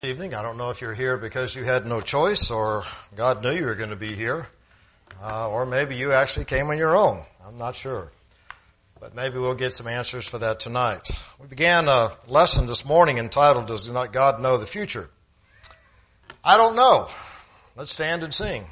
Evening. I don't know if you're here because you had no choice or God knew you were going to be here, or maybe you actually came on your own. I'm not sure. But maybe we'll get some answers for that tonight. We began a lesson this morning entitled, Does Not God Know the Future? I don't know. Let's stand and sing.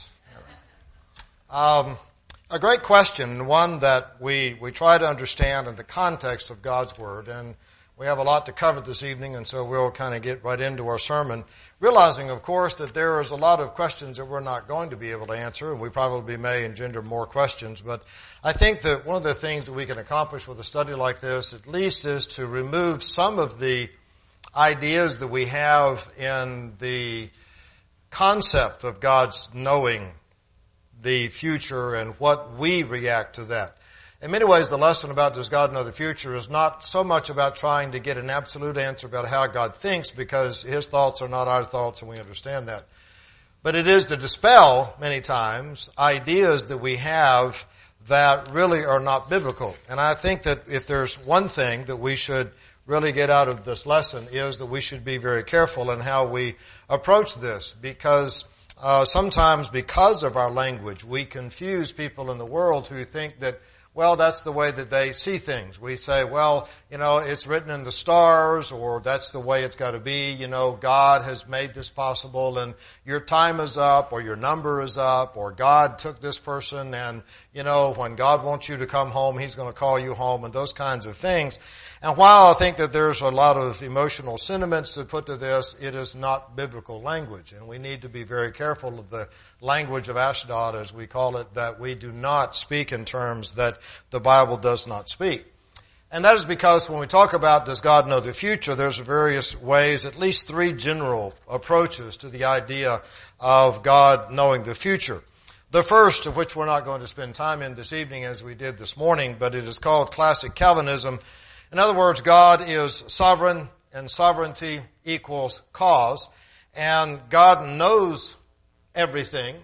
A great question, one that we try to understand in the context of God's Word, and we have a lot to cover this evening, and so we'll kind of get right into our sermon, realizing, of course, that there is a lot of questions that we're not going to be able to answer, and we probably may engender more questions. But I think that one of the things that we can accomplish with a study like this, at least, is to remove some of the ideas that we have in the concept of God's knowing the future and what we react to that. In many ways, the lesson about does God know the future is not so much about trying to get an absolute answer about how God thinks, because His thoughts are not our thoughts, and we understand that. But it is to dispel, many times, ideas that we have that really are not biblical. And I think that if there's one thing that we should really get out of this lesson is that we should be very careful in how we approach this, because sometimes because of our language, we confuse people in the world who think that, well, that's the way that they see things. We say, well, it's written in the stars, or that's the way it's got to be. God has made this possible, and your time is up, or your number is up, or God took this person, and, when God wants you to come home, He's going to call you home, and those kinds of things. And while I think that there's a lot of emotional sentiments to put to this, it is not biblical language. And we need to be very careful of the language of Ashdod, as we call it, that we do not speak in terms that the Bible does not speak. And that is because when we talk about does God know the future, there's various ways, at least three general approaches to the idea of God knowing the future. The first, of which we're not going to spend time in this evening as we did this morning, but it is called classic Calvinism. In other words, God is sovereign, and sovereignty equals cause, and God knows everything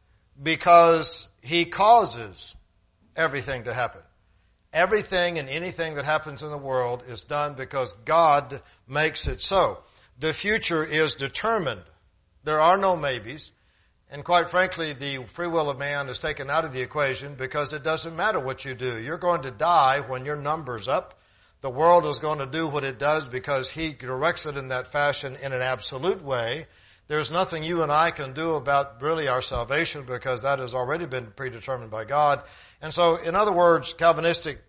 because He causes everything to happen. Everything and anything that happens in the world is done because God makes it so. The future is determined. There are no maybes. And quite frankly, the free will of man is taken out of the equation because it doesn't matter what you do. You're going to die when your number's up. The world is going to do what it does because He directs it in that fashion in an absolute way. There's nothing you and I can do about really our salvation because that has already been predetermined by God. And so, in other words, classic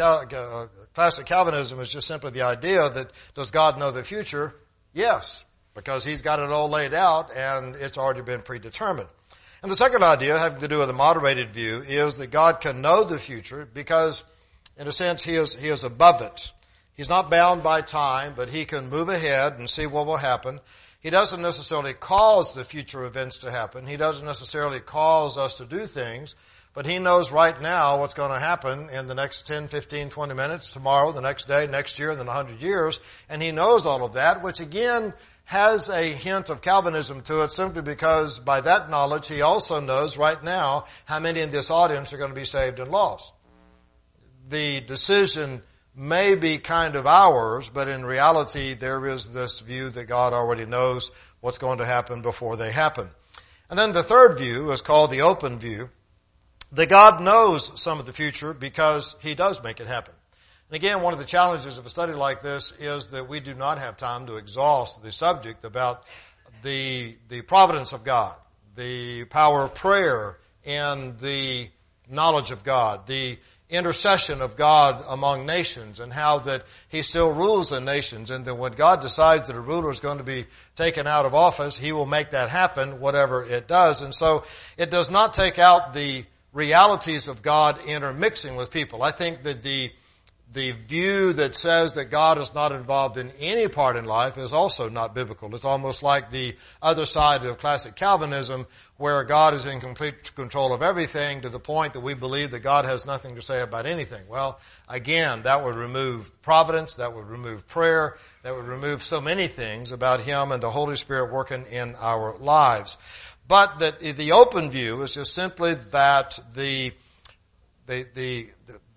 Calvinism is just simply the idea that does God know the future? Yes, because He's got it all laid out and it's already been predetermined. And the second idea, having to do with a moderated view, is that God can know the future because, in a sense, He is above it. He's not bound by time, but He can move ahead and see what will happen. He doesn't necessarily cause the future events to happen. He doesn't necessarily cause us to do things, but He knows right now what's going to happen in the next 10, 15, 20 minutes, tomorrow, the next day, next year, then 100 years. And He knows all of that, which again has a hint of Calvinism to it simply because by that knowledge He also knows right now how many in this audience are going to be saved and lost. The decision may be kind of ours, but in reality there is this view that God already knows what's going to happen before they happen. And then the third view is called the open view, that God knows some of the future because He does make it happen. And again, one of the challenges of a study like this is that we do not have time to exhaust the subject about the providence of God, the power of prayer, and the knowledge of God, the intercession of God among nations, and how that He still rules in nations, and that when God decides that a ruler is going to be taken out of office, He will make that happen, whatever it does. And so it does not take out the realities of God intermixing with people. I think that the view that says that God is not involved in any part in life is also not biblical. It's almost like the other side of classic Calvinism, where God is in complete control of everything to the point that we believe that God has nothing to say about anything. Well, again, that would remove providence, that would remove prayer, that would remove so many things about Him and the Holy Spirit working in our lives. But that the open view is just simply that the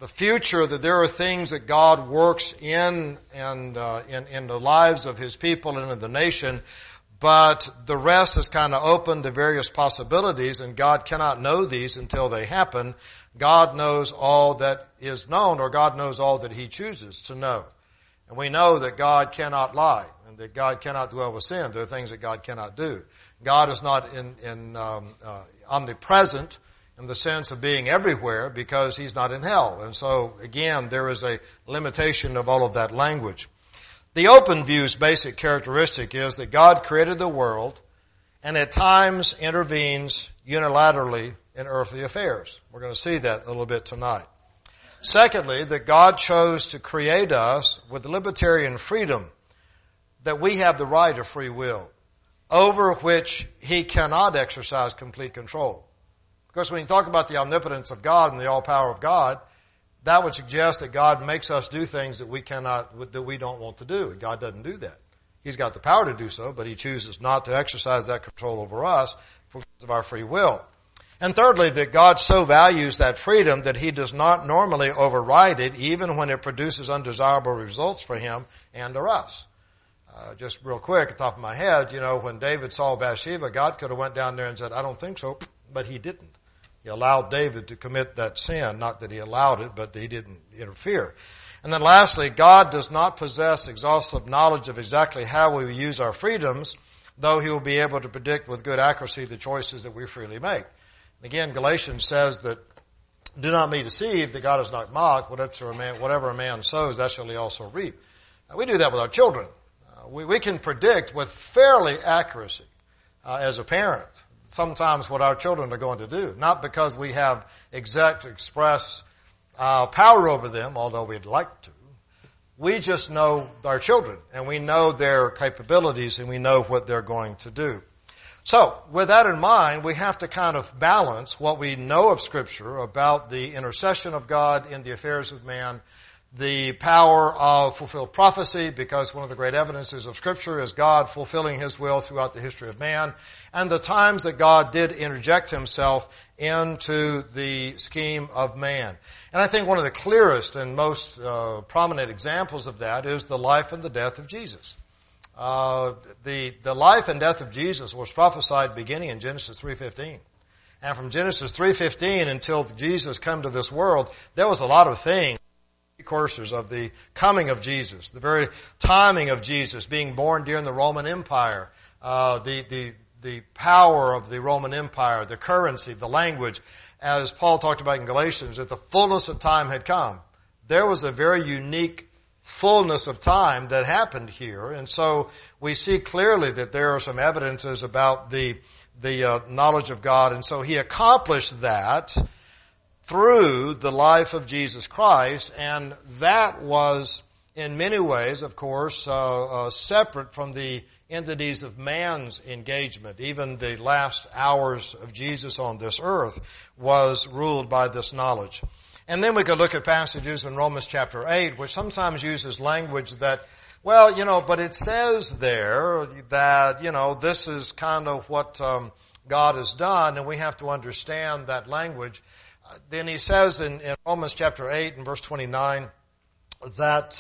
the future, that there are things that God works in and in the lives of His people and in the nation, but the rest is kind of open to various possibilities, and God cannot know these until they happen. God knows all that is known, or God knows all that He chooses to know. And we know that God cannot lie, and that God cannot dwell with sin. There are things that God cannot do. God is not omnipresent in the sense of being everywhere, because He's not in hell. And so, again, there is a limitation of all of that language. The open view's basic characteristic is that God created the world and at times intervenes unilaterally in earthly affairs. We're going to see that a little bit tonight. Secondly, that God chose to create us with libertarian freedom, that we have the right of free will, over which He cannot exercise complete control. Because when you talk about the omnipotence of God and the all power of God, that would suggest that God makes us do things that we don't want to do. And God doesn't do that. He's got the power to do so, but He chooses not to exercise that control over us because of our free will. And thirdly, that God so values that freedom that He does not normally override it, even when it produces undesirable results for Him and or us. Just real quick, at the top of my head, when David saw Bathsheba, God could have went down there and said, I don't think so, but He didn't. He allowed David to commit that sin. Not that He allowed it, but He didn't interfere. And then lastly, God does not possess exhaustive knowledge of exactly how we use our freedoms, though He will be able to predict with good accuracy the choices that we freely make. And again, Galatians says that, do not be deceived, that God is not mocked. Whatever a man sows, that shall he also reap. Now, we do that with our children. We can predict with fairly accuracy as a parent sometimes what our children are going to do. Not because we have exact express power over them, although we'd like to. We just know our children, and we know their capabilities, and we know what they're going to do. So, with that in mind, we have to kind of balance what we know of Scripture about the intercession of God in the affairs of man, the power of fulfilled prophecy, because one of the great evidences of Scripture is God fulfilling His will throughout the history of man, and the times that God did interject Himself into the scheme of man. And I think one of the clearest and most prominent examples of that is the life and the death of Jesus. The life and death of Jesus was prophesied beginning in Genesis 3:15. And from Genesis 3:15 until Jesus came to this world, there was a lot of things, precursors of the coming of Jesus, the very timing of Jesus being born during the Roman Empire, the power of the Roman Empire, the currency, the language. As Paul talked about in Galatians, that the fullness of time had come. There was a very unique fullness of time that happened here. And so we see clearly that there are some evidences about the knowledge of God. And so He accomplished that through the life of Jesus Christ. And that was in many ways, of course, separate from the entities of man's engagement. Even the last hours of Jesus on this earth was ruled by this knowledge. And then we could look at passages in Romans chapter 8, which sometimes uses language that, but it says there that, this is kind of what God has done, and we have to understand that language. Then he says in Romans chapter 8 and verse 29 that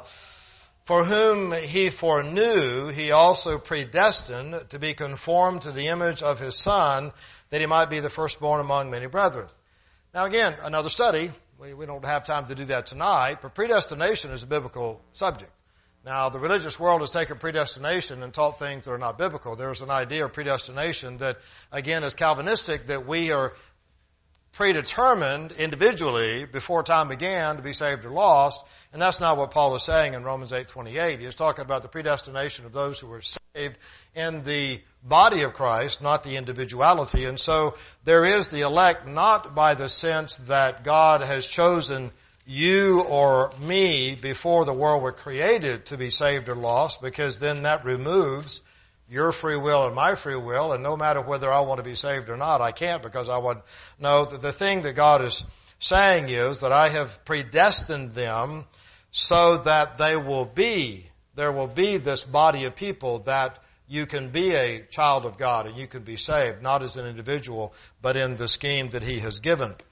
for whom He foreknew, He also predestined to be conformed to the image of His Son, that He might be the firstborn among many brethren. Now again, another study. We don't have time to do that tonight, but predestination is a biblical subject. Now, the religious world has taken predestination and taught things that are not biblical. There's an idea of predestination that, again, is Calvinistic, that we are predetermined individually before time began to be saved or lost, and that's not what Paul is saying in Romans 8:28. He is talking about the predestination of those who are saved in the body of Christ, not the individuality. And so there is the elect not by the sense that God has chosen you or me before the world were created to be saved or lost, because then that removes your free will and my free will, and no matter whether I want to be saved or not, I can't, because I would know that the thing that God is saying is that I have predestined them so that there will be this body of people that you can be a child of God and you can be saved, not as an individual, but in the scheme that He has given.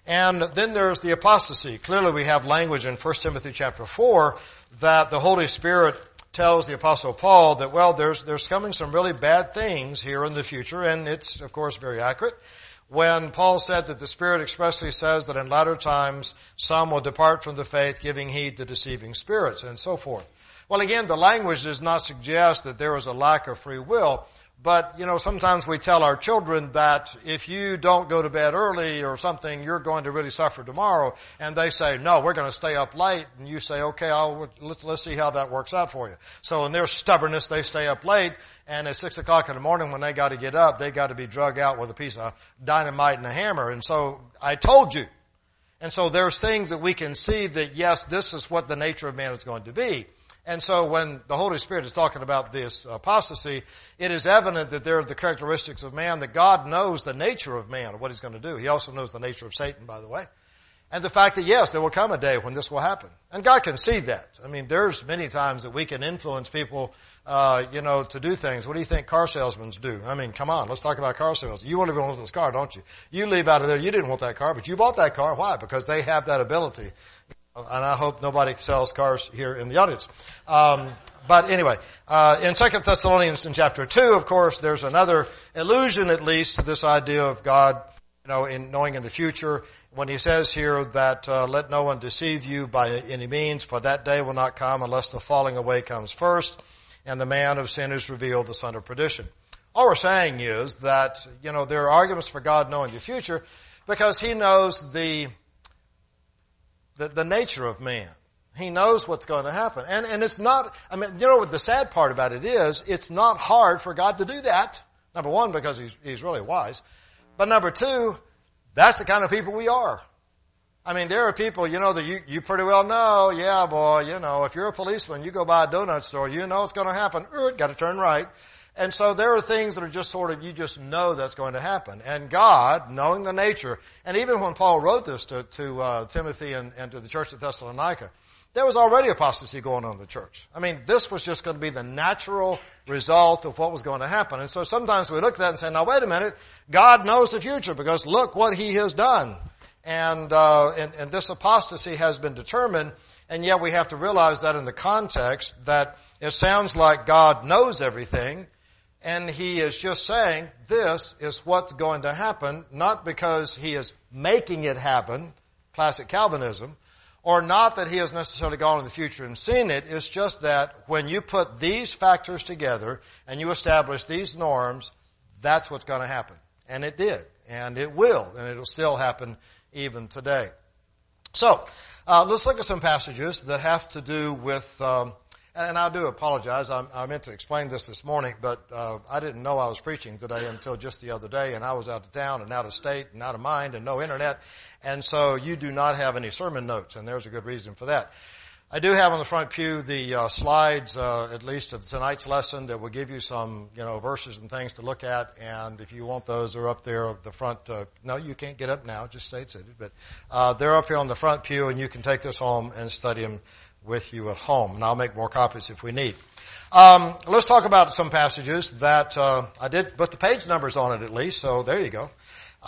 And then there's the apostasy. Clearly we have language in 1 Timothy chapter 4 that the Holy Spirit tells the Apostle Paul that, well, there's coming some really bad things here in the future, and it's, of course, very accurate. When Paul said that the Spirit expressly says that in latter times some will depart from the faith, giving heed to deceiving spirits, and so forth. Well, again, the language does not suggest that there is a lack of free will. But, sometimes we tell our children that if you don't go to bed early or something, you're going to really suffer tomorrow. And they say, no, we're going to stay up late. And you say, okay, let's see how that works out for you. So in their stubbornness, they stay up late. And at 6 o'clock in the morning when they got to get up, they got to be drug out with a piece of dynamite and a hammer. And so I told you. And so there's things that we can see that, yes, this is what the nature of man is going to be. And so when the Holy Spirit is talking about this apostasy, it is evident that there are the characteristics of man, that God knows the nature of man, what he's going to do. He also knows the nature of Satan, by the way. And the fact that, yes, there will come a day when this will happen. And God can see that. I mean, there's many times that we can influence people, to do things. What do you think car salesmen do? I mean, come on, let's talk about car sales. You want to go into this car, don't you? You leave out of there, you didn't want that car, but you bought that car. Why? Because they have that ability. And I hope nobody sells cars here in the audience. But anyway, in 2 Thessalonians in chapter 2, of course, there's another allusion at least to this idea of God, in knowing in the future, when he says here that, let no one deceive you by any means, for that day will not come unless the falling away comes first, and the man of sin is revealed, the son of perdition. All we're saying is that, there are arguments for God knowing the future, because he knows the nature of man. He knows what's going to happen. And it's not, what the sad part about it is, it's not hard for God to do that. Number one, because he's really wise. But number two, that's the kind of people we are. There are people, that you pretty well know, yeah, boy, if you're a policeman, you go by a donut store, you know it's going to happen. Got to turn right. And so there are things that are just sort of, you just know that's going to happen. And God, knowing the nature, and even when Paul wrote this to Timothy and to the church at Thessalonica, there was already apostasy going on in the church. This was just going to be the natural result of what was going to happen. And so sometimes we look at that and say, now wait a minute, God knows the future because look what he has done. And this apostasy has been determined, and yet we have to realize that in the context that it sounds like God knows everything, and he is just saying, this is what's going to happen, not because he is making it happen, classic Calvinism, or not that he has necessarily gone in the future and seen it. It's just that when you put these factors together and you establish these norms, that's what's going to happen. And it did. And it will. And it'll still happen even today. So, let's look at some passages that have to do with, and I do apologize. I meant to explain this morning, but I didn't know I was preaching today until just the other day, and I was out of town and out of state and out of mind and no internet. And so you do not have any sermon notes, and there's a good reason for that. I do have on the front pew the slides, at least of tonight's lesson, that will give you some, verses and things to look at. And if you want those, they're up there at the front. No, you can't get up now. Just stay seated. But they're up here on the front pew, and you can take this home and study them with you at home. And I'll make more copies if we need. Let's talk about some passages that I did put the page numbers on it at least. So there you go.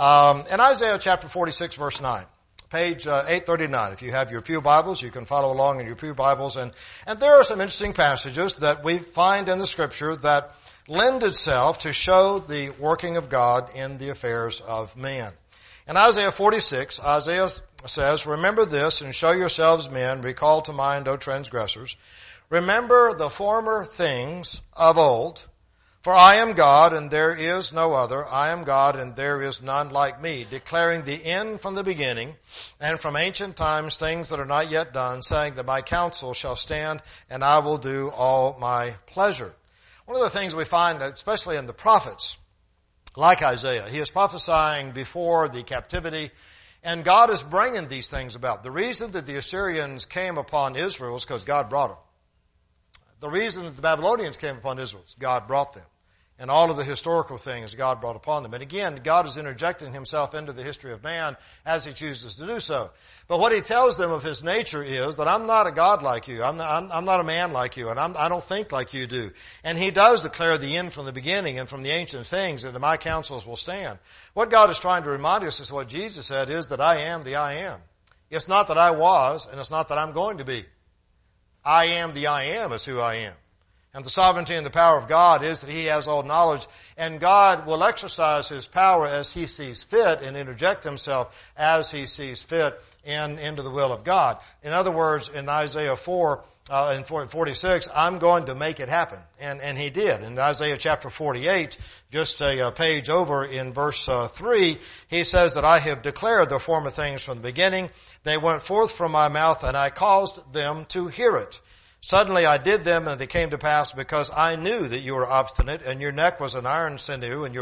In Isaiah chapter 46, verse 9. Page 839. If you have your pew Bibles, you can follow along in your pew Bibles. And there are some interesting passages that we find in the Scripture that lend itself to show the working of God in the affairs of man. In Isaiah 46, Isaiah says, remember this and show yourselves men, recall to mind, O transgressors. Remember the former things of old. For I am God, and there is no other. I am God, and there is none like me, declaring the end from the beginning, and from ancient times things that are not yet done, saying that my counsel shall stand, and I will do all my pleasure. One of the things we find, especially in the prophets, like Isaiah, he is prophesying before the captivity, and God is bringing these things about. The reason that the Assyrians came upon Israel is because God brought them. The reason that the Babylonians came upon Israel is God brought them. and all of the historical things God brought upon them. And again, God is interjecting himself into the history of man as he chooses to do so. But what he tells them of his nature is that I'm not a God like you. I'm not a man like you, and I don't think like you do. And he does declare the end from the beginning and from the ancient things, and that my counsels will stand. What God is trying to remind us is what Jesus said is that I am the I am. It's not that I was, and it's not that I'm going to be. I am the I am is who I am. And the sovereignty and the power of God is that he has all knowledge, and God will exercise his power as he sees fit and interject himself as he sees fit into the will of God. In other words, in Isaiah 4 and 46, I'm going to make it happen. And he did. In Isaiah chapter 48, just a page over in verse 3, he says that I have declared the former things from the beginning. They went forth from my mouth, and I caused them to hear it. Suddenly I did them, and they came to pass, because I knew that you were obstinate, and your neck was an iron sinew, and your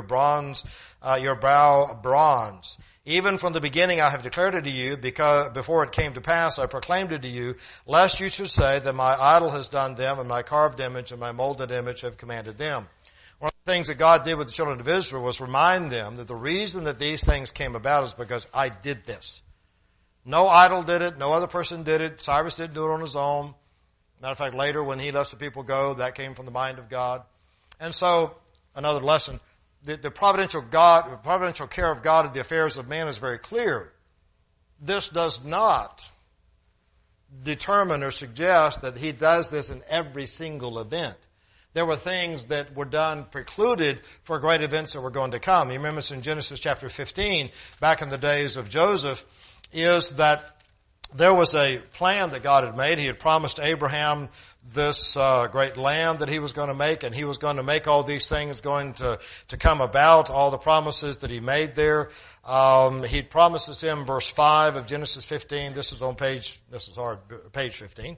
brow bronze. Even from the beginning I have declared it to you, because before it came to pass I proclaimed it to you, lest you should say that my idol has done them, and my carved image and my molded image have commanded them. One of the things that God did with the children of Israel was remind them that the reason that these things came about is because I did this. No idol did it. No other person did it. Cyrus didn't do it on his own. Matter of fact, later when he lets the people go, that came from the mind of God. And so, another lesson, the providential care of God in the affairs of man is very clear. This does not determine or suggest that he does this in every single event. There were things that were done precluded for great events that were going to come. You remember it's in Genesis chapter 15, back in the days of Joseph, is that there was a plan that God had made. He had promised Abraham this great land that he was going to make, and he was going to make all these things going to come about, all the promises that he made there. He promises him, verse 5 of Genesis 15. This is page 15.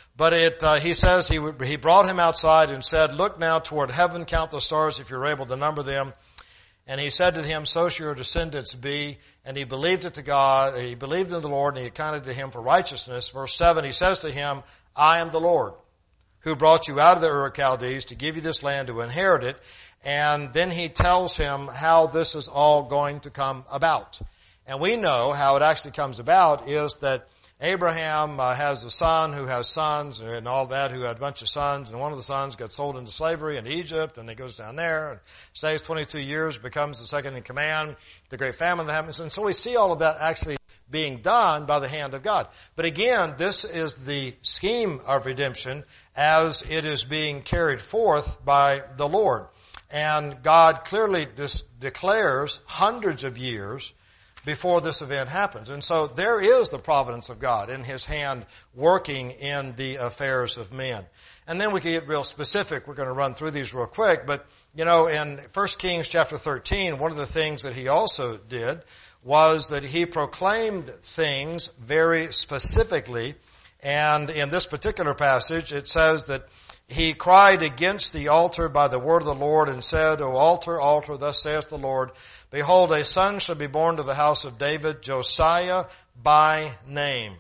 But he says he brought him outside and said, look now toward heaven, count the stars if you're able to number them. And he said to him, so shall your descendants be. And he believed it to God. He believed in the Lord, and he accounted to him for righteousness. Verse 7, he says to him, I am the Lord who brought you out of the Ur of Chaldees to give you this land to inherit it. And then he tells him how this is all going to come about. And we know how it actually comes about is that Abraham has a son who has sons and all that, who had a bunch of sons, and one of the sons got sold into slavery in Egypt, and he goes down there and stays 22 years, becomes the second in command, the great famine that happens. And so we see all of that actually being done by the hand of God. But again, this is the scheme of redemption as it is being carried forth by the Lord. And God clearly declares hundreds of years before this event happens. And so there is the providence of God in his hand working in the affairs of men. And then we can get real specific. We're going to run through these real quick. But, in 1 Kings chapter 13, one of the things that he also did was that he proclaimed things very specifically. And in this particular passage, it says that he cried against the altar by the word of the Lord and said, O altar, altar, thus saith the Lord, behold, a son shall be born to the house of David, Josiah by name.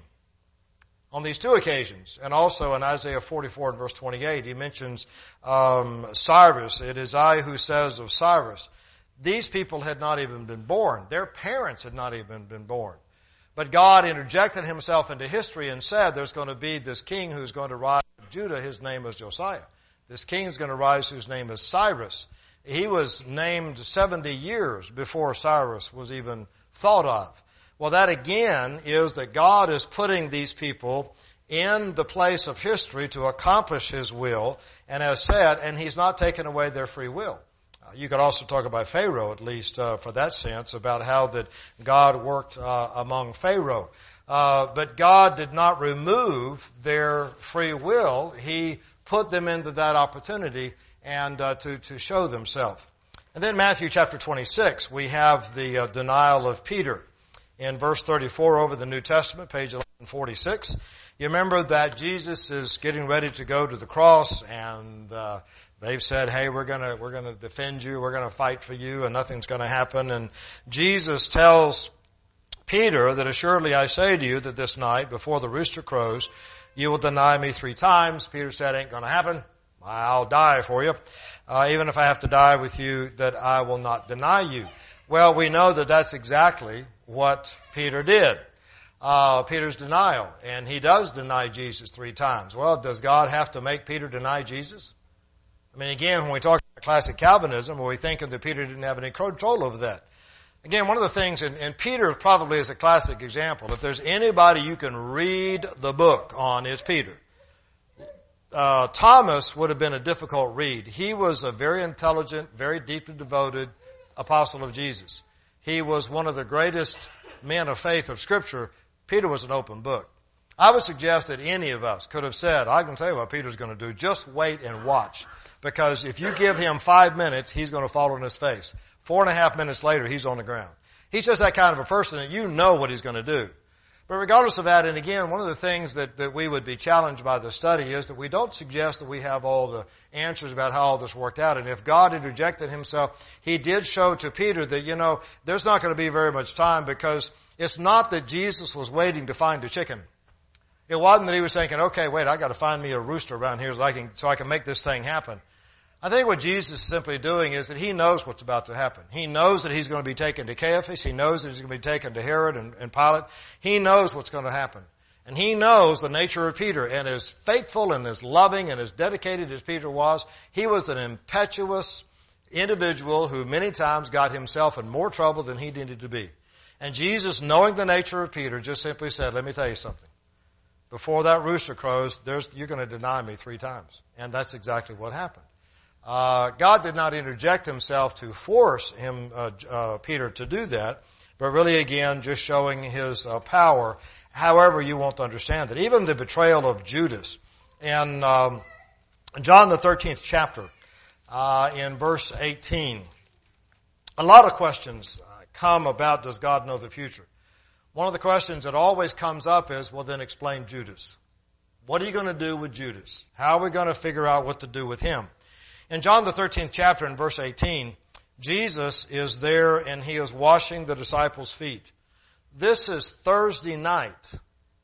On these two occasions, and also in Isaiah 44 and verse 28, he mentions Cyrus. It is I who says of Cyrus. These people had not even been born. Their parents had not even been born. But God interjected himself into history and said there's going to be this king who's going to rise from Judah. His name is Josiah. This king is going to rise whose name is Cyrus. He was named 70 years before Cyrus was even thought of. Well, that again is that God is putting these people in the place of history to accomplish his will, and as said, and he's not taking away their free will. You could also talk about Pharaoh, at least for that sense, about how that God worked among Pharaoh. But God did not remove their free will. He put them into that opportunity and to show themselves. And then Matthew chapter 26, we have the denial of Peter. In verse 34 over the New Testament, page 1146, you remember that Jesus is getting ready to go to the cross, and they've said, hey, we're gonna defend you, we're gonna fight for you, and nothing's gonna happen. And Jesus tells Peter that assuredly I say to you that this night, before the rooster crows, you will deny me 3 times. Peter said, ain't gonna happen. I'll die for you. Even if I have to die with you, that I will not deny you. Well, we know that that's exactly what Peter did. Peter's denial. And he does deny Jesus 3 times. Well, does God have to make Peter deny Jesus? I mean, again, when we talk about classic Calvinism, are we thinking that Peter didn't have any control over that? Again, one of the things, and Peter probably is a classic example. If there's anybody you can read the book on, it's Peter. Thomas would have been a difficult read. He was a very intelligent, very deeply devoted apostle of Jesus. He was one of the greatest men of faith of Scripture. Peter was an open book. I would suggest that any of us could have said, I can tell you what Peter's going to do. Just wait and watch. Because if you give him 5 minutes, he's going to fall on his face. 4.5 minutes later, he's on the ground. He's just that kind of a person that you know what he's going to do. But regardless of that, and again, one of the things that we would be challenged by the study is that we don't suggest that we have all the answers about how all this worked out. And if God interjected himself, he did show to Peter that, there's not going to be very much time, because it's not that Jesus was waiting to find a chicken. It wasn't that he was thinking, okay, wait, I got to find me a rooster around here so I can make this thing happen. I think what Jesus is simply doing is that he knows what's about to happen. He knows that he's going to be taken to Caiaphas. He knows that he's going to be taken to Herod and Pilate. He knows what's going to happen. And he knows the nature of Peter. And as faithful and as loving and as dedicated as Peter was, he was an impetuous individual who many times got himself in more trouble than he needed to be. And Jesus, knowing the nature of Peter, just simply said, let me tell you something. Before that rooster crows, you're going to deny me 3 times. And that's exactly what happened. God did not interject himself to force Peter to do that, but really again just showing his power, however you want to understand it. Even the betrayal of Judas in John the 13th chapter, in verse 18, a lot of questions come about, does God know the future? One of the questions that always comes up is, well, then explain Judas. What are you going to do with Judas? How are we going to figure out what to do with him? In John the 13th chapter, in verse 18, Jesus is there and he is washing the disciples' feet. This is Thursday night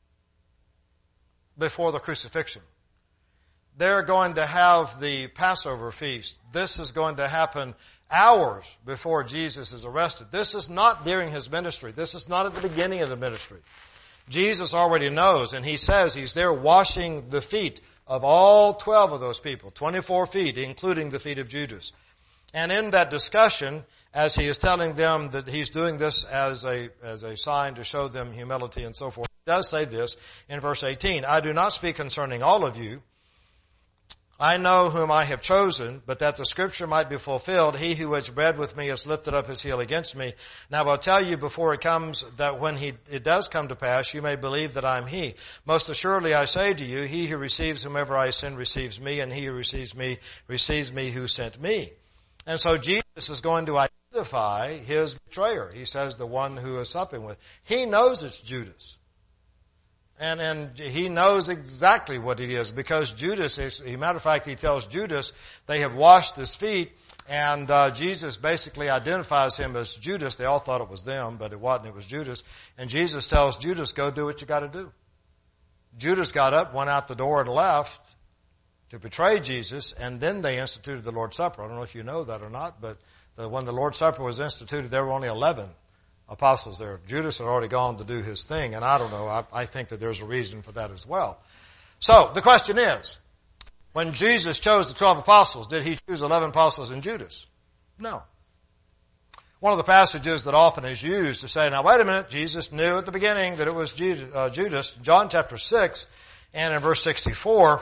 before the crucifixion. They're going to have the Passover feast. This is going to happen hours before Jesus is arrested. This is not during his ministry. This is not at the beginning of the ministry. Jesus already knows, and he says he's there washing the feet of all 12 of those people, 24 feet, including the feet of Judas. And in that discussion, as he is telling them that he's doing this as a sign to show them humility and so forth, he does say this in verse 18, I do not speak concerning all of you. I know whom I have chosen, but that the scripture might be fulfilled, he who has bred with me has lifted up his heel against me. Now I'll tell you before it comes, that when it does come to pass, you may believe that I am he. Most assuredly I say to you, he who receives whomever I send receives me, and he who receives me who sent me. And so Jesus is going to identify his betrayer. He says the one who is supping with. He knows it's Judas. And he knows exactly what it is, because Judas, as a matter of fact, he tells Judas they have washed his feet, and Jesus basically identifies him as Judas. They all thought it was them, but it wasn't. It was Judas. And Jesus tells Judas, go do what you got to do. Judas got up, went out the door, and left to betray Jesus, and then they instituted the Lord's Supper. I don't know if you know that or not, but when the Lord's Supper was instituted, there were only 11 apostles there. Judas had already gone to do his thing, and I don't know. I think that there's a reason for that as well. So the question is, when Jesus chose the 12 apostles, did he choose 11 apostles in Judas? No. One of the passages that often is used to say, now wait a minute, Jesus knew at the beginning that it was Judas. John chapter 6 and in verse 64,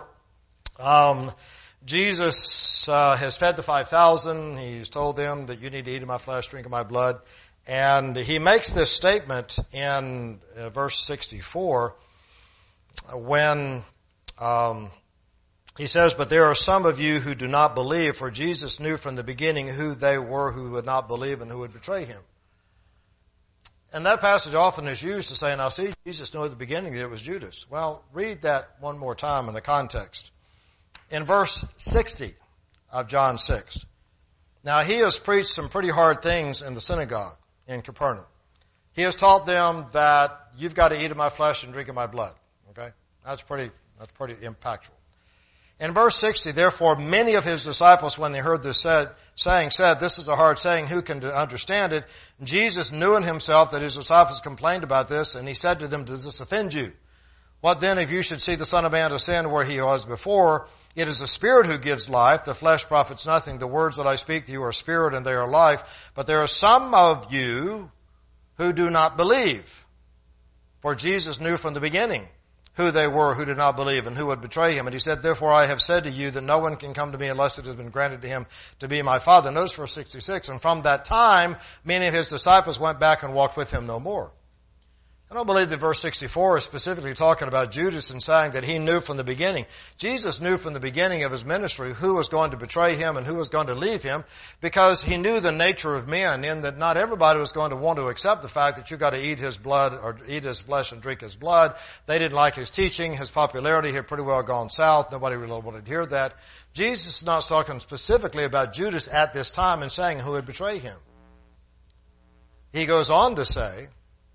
Jesus has fed the 5,000. He's told them that you need to eat of my flesh, drink of my blood. And he makes this statement in verse 64 when he says, but there are some of you who do not believe, for Jesus knew from the beginning who they were who would not believe and who would betray him. And that passage often is used to say, now see, Jesus knew at the beginning that it was Judas. Well, read that one more time in the context. In verse 60 of John 6. Now he has preached some pretty hard things in the synagogue in Capernaum. He has taught them that you've got to eat of my flesh and drink of my blood. Okay? That's pretty impactful. In verse 60, therefore many of his disciples, when they heard this saying, said, this is a hard saying, who can understand it? And Jesus knew in himself that his disciples complained about this, and he said to them, does this offend you? What then if you should see the Son of Man ascend where he was before? It is the Spirit who gives life, the flesh profits nothing. The words that I speak to you are spirit and they are life. But there are some of you who do not believe. For Jesus knew from the beginning who they were who did not believe and who would betray him. And he said, therefore I have said to you that no one can come to me unless it has been granted to him to be my Father. Notice verse 66. And from that time, many of his disciples went back and walked with him no more. I don't believe that verse 64 is specifically talking about Judas and saying that he knew from the beginning. Jesus knew from the beginning of his ministry who was going to betray him and who was going to leave him, because he knew the nature of men, in that not everybody was going to want to accept the fact that you got to eat his blood or eat his flesh and drink his blood. They didn't like his teaching. His popularity had pretty well gone south. Nobody really wanted to hear that. Jesus is not talking specifically about Judas at this time and saying who would betray him. He goes on to say,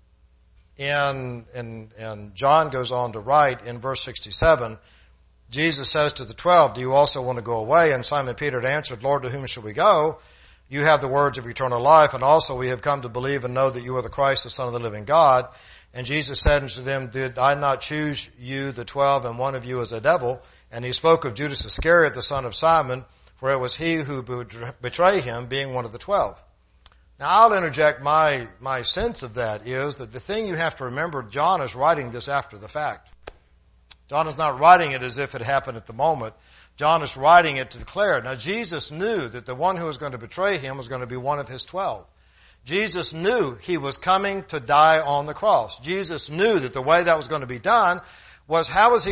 and John goes on to write in verse 67, Jesus says to the 12, do you also want to go away? And Simon Peter had answered, Lord, to whom shall we go? You have the words of eternal life, and also we have come to believe and know that you are the Christ, the Son of the living God. And Jesus said unto them, did I not choose you, the 12, and one of you is a devil? And he spoke of Judas Iscariot, the son of Simon, for it was he who would betray him, being one of the 12. Now, I'll interject my sense of that is that the thing you have to remember, John is writing this after the fact. John is not writing it as if it happened at the moment. John is writing it to declare. Now, Jesus knew that the one who was going to betray him was going to be one of his 12. Jesus knew he was coming to die on the cross. Jesus knew that the way that was going to be done was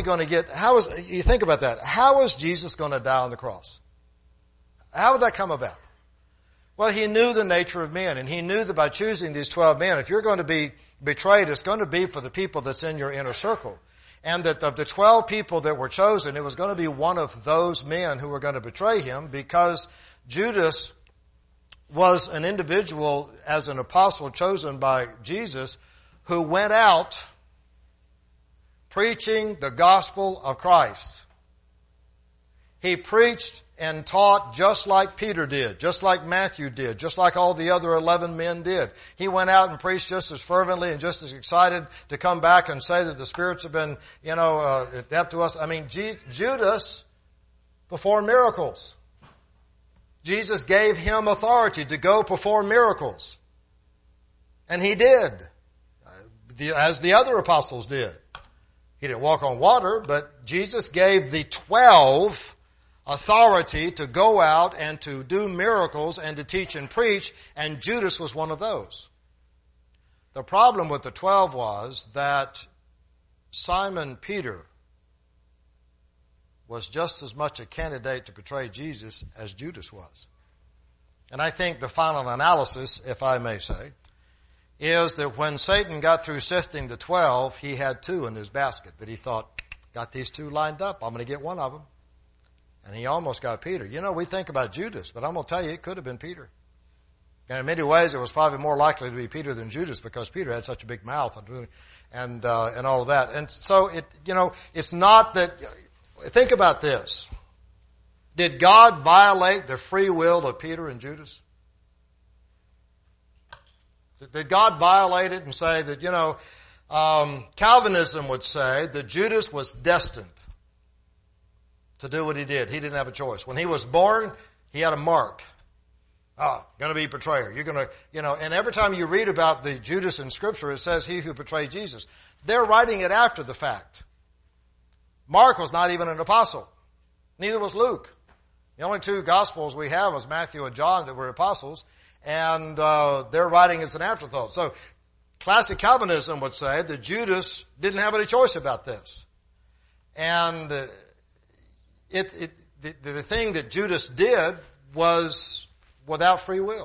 you think about that. How was Jesus going to die on the cross? How would that come about? Well, he knew the nature of men, and he knew that by choosing these 12 men, if you're going to be betrayed, it's going to be for the people that's in your inner circle. And that of the 12 people that were chosen, it was going to be one of those men who were going to betray him, because Judas was an individual as an apostle chosen by Jesus who went out preaching the gospel of Christ. He preached and taught just like Peter did, just like Matthew did, just like all the other 11 men did. He went out and preached just as fervently and just as excited to come back and say that the spirits have been, deaf to us. I mean, Judas performed miracles. Jesus gave him authority to go perform miracles. And he did, as the other apostles did. He didn't walk on water, but Jesus gave the 12 authority to go out and to do miracles and to teach and preach, and Judas was one of those. The problem with the 12 was that Simon Peter was just as much a candidate to betray Jesus as Judas was. And I think the final analysis, if I may say, is that when Satan got through sifting the 12, he had 2 in his basket that he thought, got these 2 lined up, I'm going to get one of them. And he almost got Peter. We think about Judas, but I'm going to tell you, it could have been Peter. And in many ways, it was probably more likely to be Peter than Judas, because Peter had such a big mouth and all of that. And so it's not that. Think about this: did God violate the free will of Peter and Judas? Did God violate it and say that Calvinism would say that Judas was destined to do what he did. He didn't have a choice. When he was born, he had a mark. Gonna be betrayer. You're gonna, and every time you read about the Judas in Scripture, it says he who betrayed Jesus. They're writing it after the fact. Mark was not even an apostle. Neither was Luke. The only 2 Gospels we have was Matthew and John that were apostles, and they're writing as an afterthought. So, classic Calvinism would say that Judas didn't have any choice about this. And the thing that Judas did was without free will.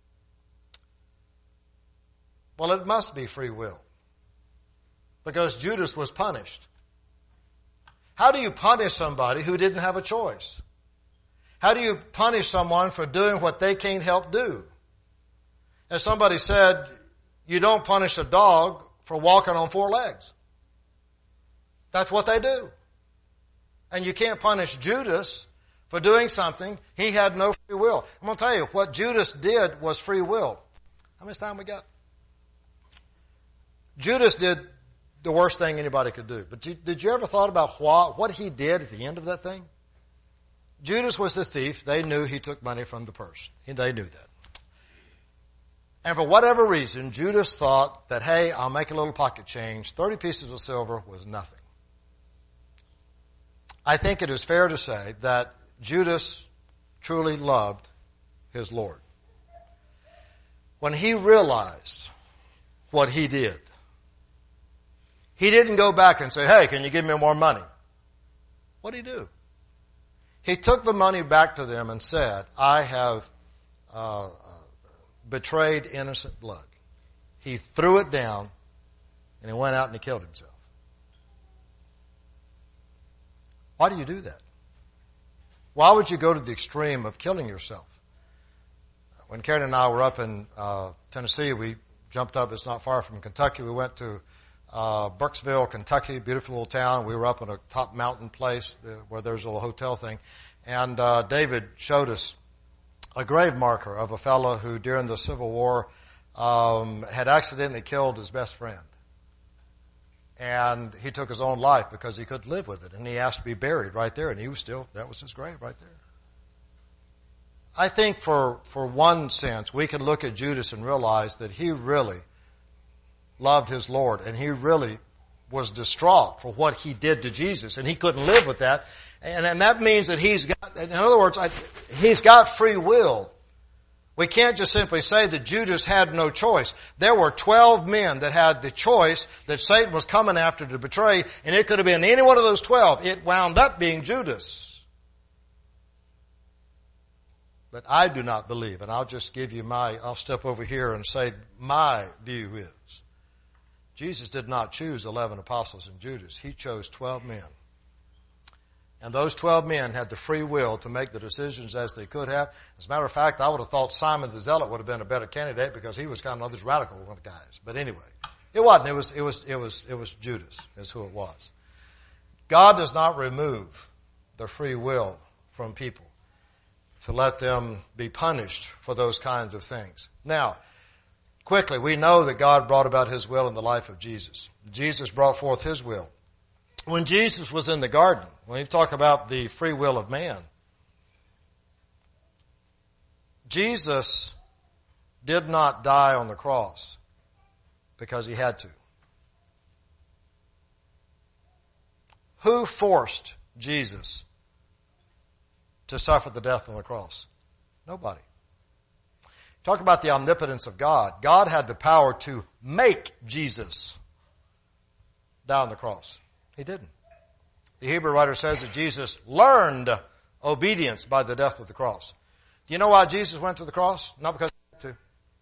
Well, it must be free will, because Judas was punished. How do you punish somebody who didn't have a choice? How do you punish someone for doing what they can't help do? As somebody said, you don't punish a dog for walking on 4 legs. That's what they do. And you can't punish Judas for doing something. He had no free will. I'm going to tell you, what Judas did was free will. How much time we got? Judas did the worst thing anybody could do. But did you ever thought about what he did at the end of that thing? Judas was the thief. They knew he took money from the purse. They knew that. And for whatever reason, Judas thought that, hey, I'll make a little pocket change. 30 pieces of silver was nothing. I think it is fair to say that Judas truly loved his Lord. When he realized what he did, he didn't go back and say, hey, can you give me more money? What did he do? He took the money back to them and said, I have betrayed innocent blood. He threw it down and he went out and he killed himself. Why do you do that? Why would you go to the extreme of killing yourself? When Karen and I were up in Tennessee, we jumped up. It's not far from Kentucky. We went to Burkesville, Kentucky, beautiful little town. We were up in a top mountain place where there's a little hotel thing. And David showed us a grave marker of a fellow who during the Civil War had accidentally killed his best friend. And he took his own life because he couldn't live with it. And he asked to be buried right there. And he was still, that was his grave right there. I think for one sense, we can look at Judas and realize that he really loved his Lord. And he really was distraught for what he did to Jesus. And he couldn't live with that. And that means that he's got, in other words, he's got free will. We can't just simply say that Judas had no choice. There were 12 men that had the choice that Satan was coming after to betray, and it could have been any one of those 12. It wound up being Judas. But I do not believe, and I'll just give you I'll step over here and say my view is, Jesus did not choose 11 apostles and Judas. He chose 12 men. And those 12 men had the free will to make the decisions as they could have. As a matter of fact, I would have thought Simon the Zealot would have been a better candidate because he was kind of one of those radical guys. But anyway, it wasn't. It was Judas is who it was. God does not remove the free will from people to let them be punished for those kinds of things. Now, quickly, we know that God brought about His will in the life of Jesus. Jesus brought forth His will. When Jesus was in the garden, when you talk about the free will of man, Jesus did not die on the cross because He had to. Who forced Jesus to suffer the death on the cross? Nobody. Talk about the omnipotence of God. God had the power to make Jesus die on the cross. He didn't. The Hebrew writer says that Jesus learned obedience by the death of the cross. Do you know why Jesus went to the cross? Not because he had to.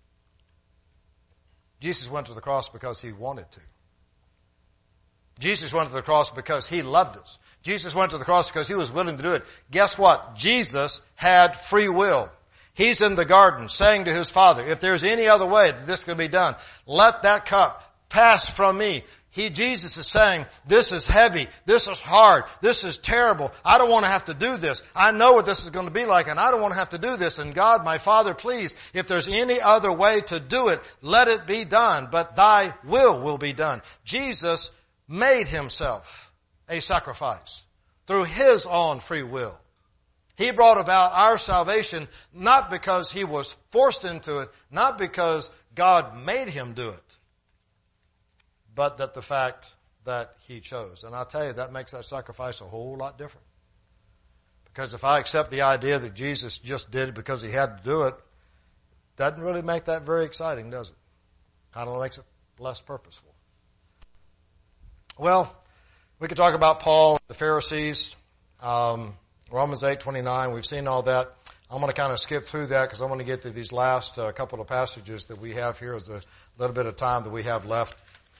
Jesus went to the cross because He wanted to. Jesus went to the cross because He loved us. Jesus went to the cross because He was willing to do it. Guess what? Jesus had free will. He's in the garden saying to His Father, if there's any other way that this can be done, let that cup pass from me. Jesus is saying, this is heavy, this is hard, this is terrible. I don't want to have to do this. I know what this is going to be like, and I don't want to have to do this. And God, my Father, please, if there's any other way to do it, let it be done. But Thy will be done. Jesus made Himself a sacrifice through His own free will. He brought about our salvation not because He was forced into it, not because God made Him do it, but that the fact that He chose. And I'll tell you, that makes that sacrifice a whole lot different. Because if I accept the idea that Jesus just did it because He had to do it, doesn't really make that very exciting, does it? Kind of makes it less purposeful. Well, we could talk about Paul, the Pharisees, Romans 8:29. We've seen all that. I'm going to kind of skip through that because I want to get to these last couple of passages that we have here as a little bit of time that we have left.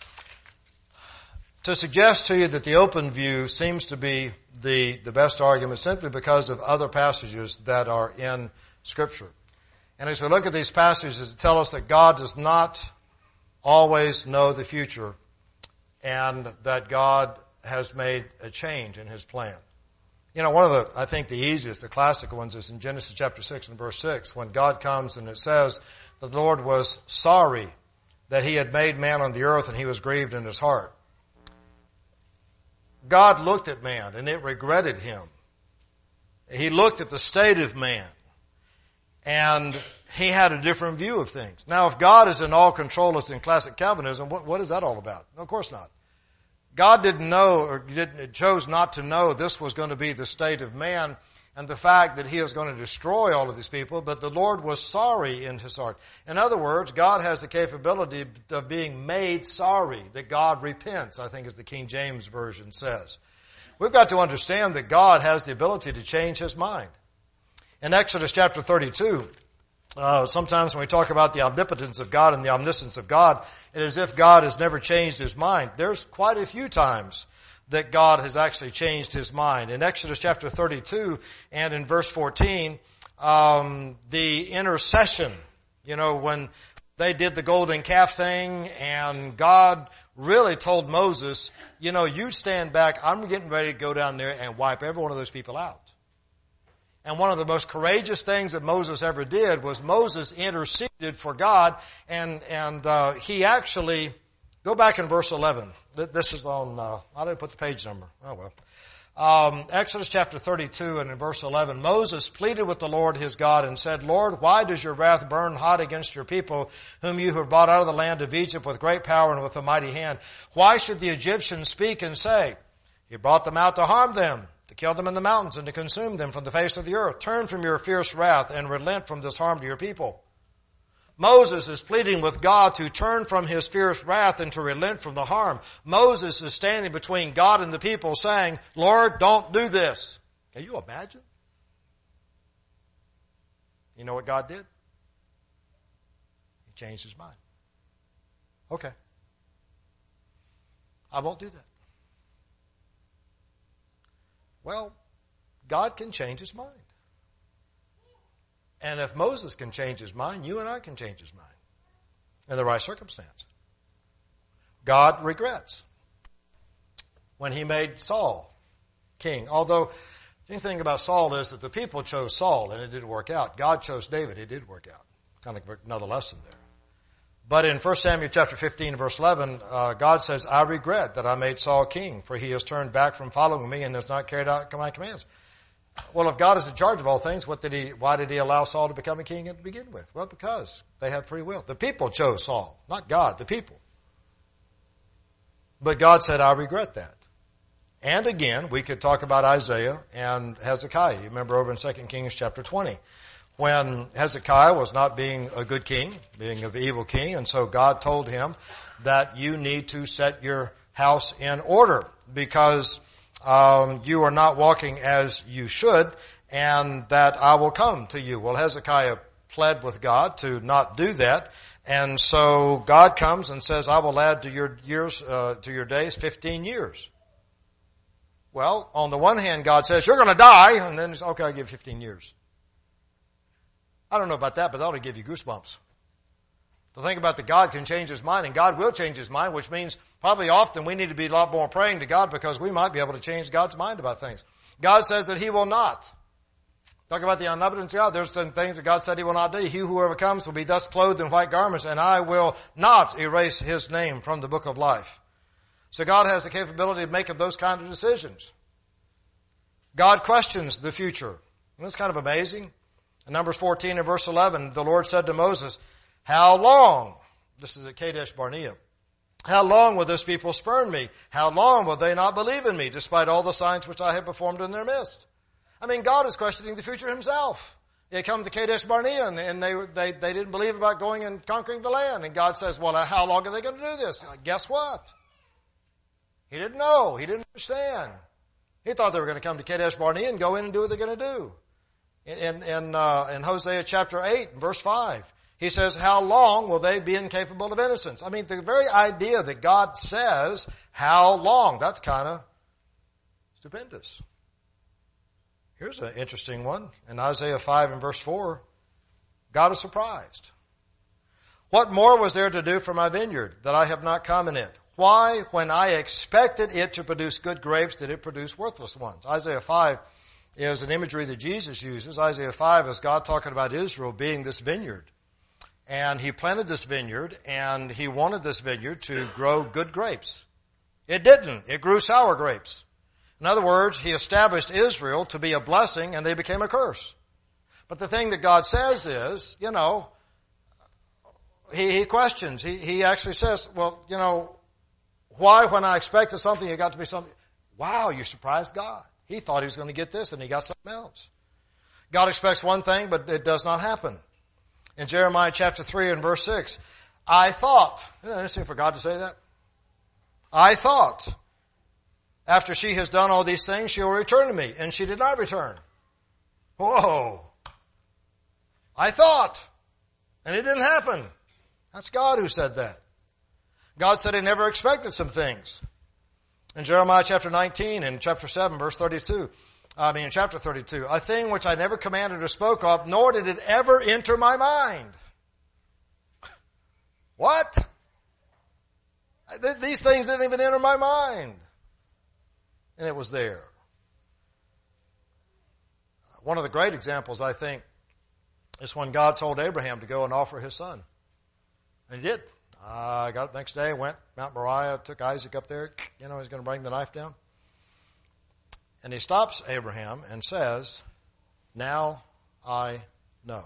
To suggest to you that the open view seems to be the best argument simply because of other passages that are in Scripture. And as we look at these passages, they tell us that God does not always know the future and that God has made a change in His plan. You know, one of the, I think the easiest, the classic ones is in Genesis chapter 6 and verse 6, when God comes and it says, the Lord was sorry that he had made man on the earth and he was grieved in his heart. God looked at man and it regretted him. He looked at the state of man and he had a different view of things. Now, if God is in all control as in classic Calvinism, what is that all about? No, of course not. God didn't know or chose not to know this was going to be the state of man and the fact that he is going to destroy all of these people, but the Lord was sorry in his heart. In other words, God has the capability of being made sorry, that God repents, I think as the King James Version says. We've got to understand that God has the ability to change his mind. In Exodus chapter 32, sometimes when we talk about the omnipotence of God and the omniscience of God, it is as if God has never changed his mind. There's quite a few times that God has actually changed his mind. In Exodus chapter 32 and in verse 14, the intercession, you know, when they did the golden calf thing and God really told Moses, you know, you stand back, I'm getting ready to go down there and wipe every one of those people out. And one of the most courageous things that Moses ever did was Moses interceded for God and he actually, go back in verse 11. This is on, I didn't put the page number. Oh well. Exodus chapter 32 and in verse 11, Moses pleaded with the Lord his God and said, Lord, why does your wrath burn hot against your people whom you have brought out of the land of Egypt with great power and with a mighty hand? Why should the Egyptians speak and say, you brought them out to harm them, to kill them in the mountains and to consume them from the face of the earth? Turn from your fierce wrath and relent from this harm to your people. Moses is pleading with God to turn from his fierce wrath and to relent from the harm. Moses is standing between God and the people saying, Lord, don't do this. Can you imagine? You know what God did? He changed his mind. Okay. I won't do that. Well, God can change his mind. And if Moses can change his mind, you and I can change his mind in the right circumstance. God regrets when he made Saul king. Although the thing about Saul is that the people chose Saul and it didn't work out. God chose David. It did work out. Kind of another lesson there. But in 1 Samuel chapter 15 verse 11, God says, I regret that I made Saul king, for he has turned back from following me and has not carried out my commands. Well, if God is in charge of all things, why did he allow Saul to become a king to begin with? Well, because they had free will. The people chose Saul, not God, the people. But God said, I regret that. And again, we could talk about Isaiah and Hezekiah. You remember over in 2 Kings chapter 20, when Hezekiah was not being a good king, being an evil king, and so God told him that you need to set your house in order because you are not walking as you should, and that I will come to you. Well, Hezekiah pled with God to not do that, and so God comes and says, I will add to your years, to your days 15 years. Well, on the one hand, God says, you're going to die, and then it's, okay, I'll give you 15 years. I don't know about that, but that ought to give you goosebumps. To think about that God can change his mind, and God will change his mind, which means probably often we need to be a lot more praying to God because we might be able to change God's mind about things. God says that he will not. Talk about the omnipotence of God. There's some things that God said he will not do. He who overcomes will be thus clothed in white garments, and I will not erase his name from the book of life. So God has the capability of making those kind of decisions. God questions the future. And that's kind of amazing. In Numbers 14 and verse 11, the Lord said to Moses, how long, this is at Kadesh Barnea, how long will this people spurn me? How long will they not believe in me, despite all the signs which I have performed in their midst? I mean, God is questioning the future himself. They come to Kadesh Barnea and they didn't believe about going and conquering the land. And God says, well, how long are they going to do this? Guess what? He didn't know. He didn't understand. He thought they were going to come to Kadesh Barnea and go in and do what they're going to do. In Hosea chapter 8, verse 5, he says, how long will they be incapable of innocence? I mean, the very idea that God says, how long, that's kind of stupendous. Here's an interesting one. In Isaiah 5 and verse 4, God is surprised. What more was there to do for my vineyard that I have not come in it? Why, when I expected it to produce good grapes, did it produce worthless ones? Isaiah 5 is an imagery that Jesus uses. Isaiah 5 is God talking about Israel being this vineyard. And he planted this vineyard, and he wanted this vineyard to grow good grapes. It didn't. It grew sour grapes. In other words, he established Israel to be a blessing, and they became a curse. But the thing that God says is, he questions. He actually says, well, why when I expected something, it got to be something? Wow, you surprised God. He thought he was going to get this, and he got something else. God expects one thing, but it does not happen. In Jeremiah chapter 3 and verse 6, I thought, isn't it interesting for God to say that? I thought, after she has done all these things, she will return to me. And she did not return. Whoa. I thought. And it didn't happen. That's God who said that. God said he never expected some things. In Jeremiah chapter 19 and chapter 7, verse 32, in chapter 32, a thing which I never commanded or spoke of, nor did it ever enter my mind. What? These things didn't even enter my mind. And it was there. One of the great examples, I think, is when God told Abraham to go and offer his son. And he did. Got up the next day, went Mount Moriah, took Isaac up there. He's going to bring the knife down. And he stops Abraham and says, now I know.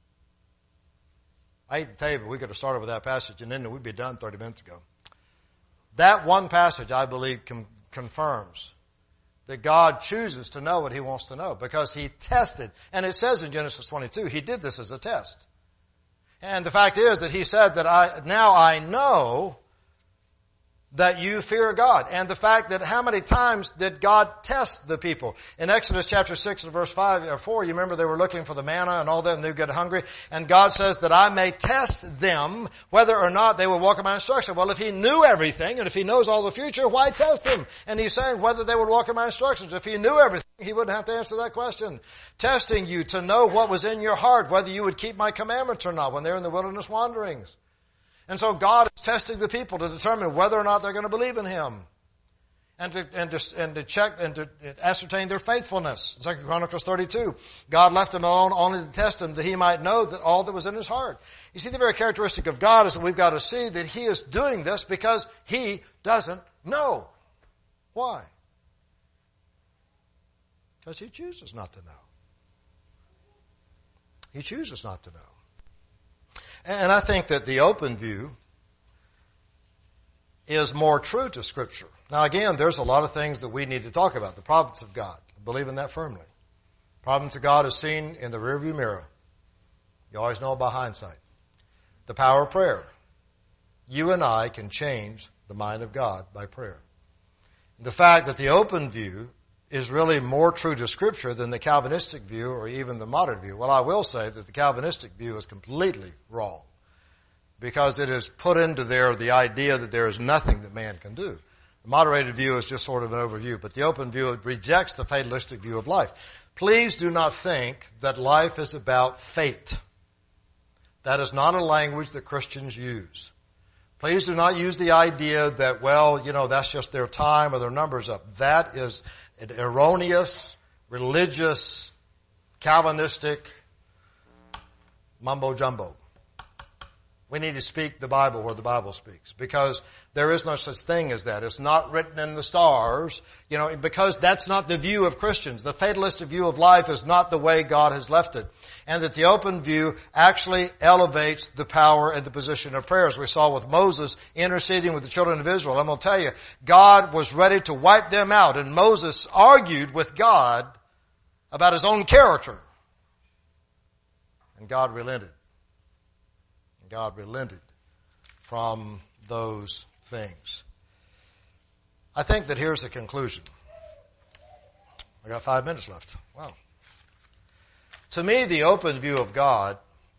I hate to tell you, but we could have started with that passage and then we'd be done 30 minutes ago. That one passage, I believe, confirms that God chooses to know what he wants to know because he tested. And it says in Genesis 22, he did this as a test. And the fact is that he said that now I know that you fear God. And the fact that how many times did God test the people? In Exodus chapter 6 and verse 5 or 4, you remember they were looking for the manna and all that and they get hungry. And God says that I may test them whether or not they will walk in my instruction. Well, if he knew everything and if he knows all the future, why test them? And he's saying whether they would walk in my instructions. If he knew everything, he wouldn't have to answer that question. Testing you to know what was in your heart, whether you would keep my commandments or not when they're in the wilderness wanderings. And so God is testing the people to determine whether or not they're going to believe in him. And to check and to ascertain their faithfulness. In 2 Chronicles 32, God left them alone only to test him that he might know that all that was in his heart. You see, the very characteristic of God is that we've got to see that he is doing this because he doesn't know. Why? Because he chooses not to know. He chooses not to know. And I think that the open view is more true to Scripture. Now again, there's a lot of things that we need to talk about. The providence of God. I believe in that firmly. Providence of God is seen in the rearview mirror. You always know by hindsight. The power of prayer. You and I can change the mind of God by prayer. The fact that the open view is really more true to Scripture than the Calvinistic view or even the modern view. Well, I will say that the Calvinistic view is completely wrong because it has put into there the idea that there is nothing that man can do. The moderated view is just sort of an overview, but the open view rejects the fatalistic view of life. Please do not think that life is about fate. That is not a language that Christians use. Please do not use the idea that, that's just their time or their numbers up. That is an erroneous, religious, Calvinistic mumbo-jumbo. We need to speak the Bible where the Bible speaks because there is no such thing as that. It's not written in the stars, because that's not the view of Christians. The fatalistic view of life is not the way God has left it. And that the open view actually elevates the power and the position of prayer. As we saw with Moses interceding with the children of Israel. I'm going to tell you, God was ready to wipe them out. And Moses argued with God about his own character. And God relented. God relented from those things. I think that here's the conclusion. I got 5 minutes left. Wow. To me, the open view of God,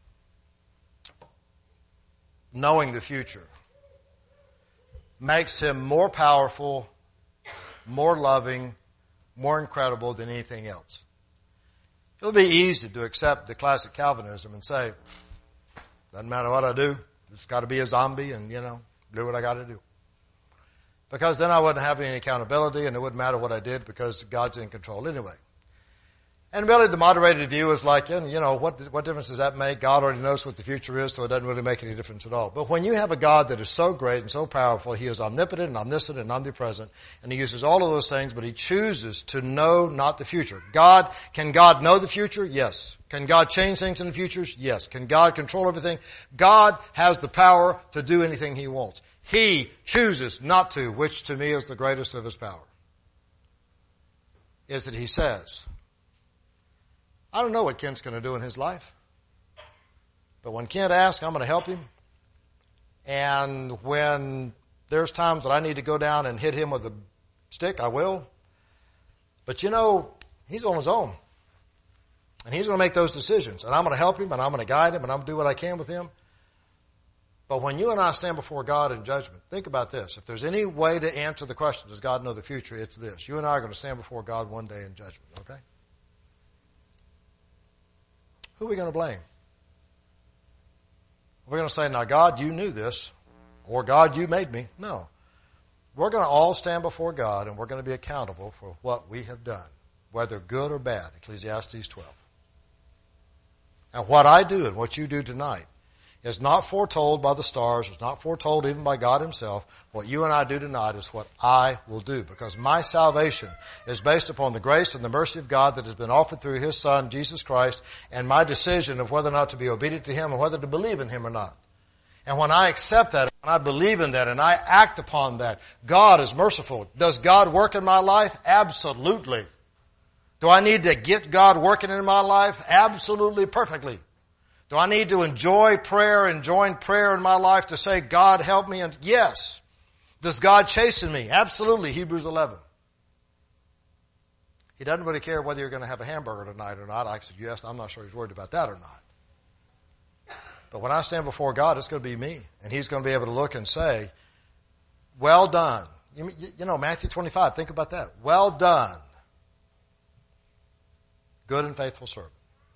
knowing the future, makes him more powerful, more loving, more incredible than anything else. It would be easy to accept the classic Calvinism and say, doesn't matter what I do, it's got to be a zombie and, do what I got to do. Because then I wouldn't have any accountability and it wouldn't matter what I did because God's in control anyway. And really the moderated view is like, what difference does that make? God already knows what the future is, so it doesn't really make any difference at all. But when you have a God that is so great and so powerful, He is omnipotent and omniscient and omnipresent, and He uses all of those things, but He chooses to know not the future. Can God know the future? Yes. Can God change things in the future? Yes. Can God control everything? God has the power to do anything He wants. He chooses not to, which to me is the greatest of His power. Is that He says, I don't know what Kent's going to do in his life. But when Kent asks, I'm going to help him. And when there's times that I need to go down and hit him with a stick, I will. But he's on his own. And he's going to make those decisions. And I'm going to help him, and I'm going to guide him, and I'm going to do what I can with him. But when you and I stand before God in judgment, think about this. If there's any way to answer the question, does God know the future? It's this. You and I are going to stand before God one day in judgment, okay? Who are we going to blame? We're going to say, now God, you knew this, or God, you made me. No. We're going to all stand before God, and we're going to be accountable for what we have done, whether good or bad, Ecclesiastes 12. And what I do and what you do tonight is not foretold by the stars. It's not foretold even by God Himself. What you and I do tonight is what I will do, because my salvation is based upon the grace and the mercy of God that has been offered through His Son, Jesus Christ, and my decision of whether or not to be obedient to Him and whether to believe in Him or not. And when I accept that, and I believe in that, and I act upon that, God is merciful. Does God work in my life? Absolutely. Do I need to get God working in my life? Absolutely, perfectly. Do I need to enjoy prayer and join prayer in my life to say, God help me? And yes. Does God chasten me? Absolutely, Hebrews 11. He doesn't really care whether you're going to have a hamburger tonight or not. I said, yes, I'm not sure He's worried about that or not. But when I stand before God, it's going to be me. And He's going to be able to look and say, well done. Matthew 25, think about that. Well done, good and faithful servant.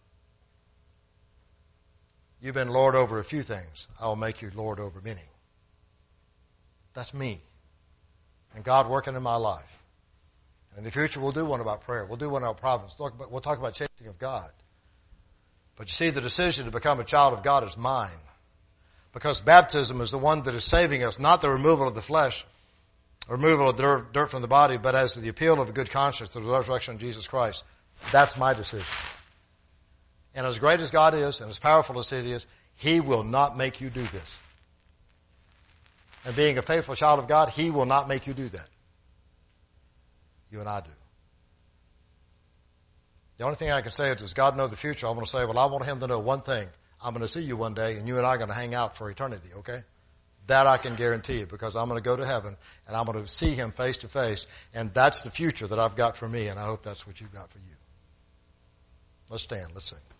You've been Lord over a few things. I will make you Lord over many. That's me. And God working in my life. And in the future, we'll do one about prayer. We'll do one about providence. We'll talk about chasing of God. But you see, the decision to become a child of God is mine. Because baptism is the one that is saving us, not the removal of the flesh, removal of dirt from the body, but as the appeal of a good conscience through the resurrection of Jesus Christ. That's my decision. And as great as God is, and as powerful as He is, He will not make you do this. And being a faithful child of God, He will not make you do that. You and I do. The only thing I can say is, does God know the future? I'm going to say, well, I want Him to know one thing. I'm going to see you one day, and you and I are going to hang out for eternity, okay? That I can guarantee you, because I'm going to go to heaven, and I'm going to see Him face to face, and that's the future that I've got for me, and I hope that's what you've got for you. Let's stand. Let's sing.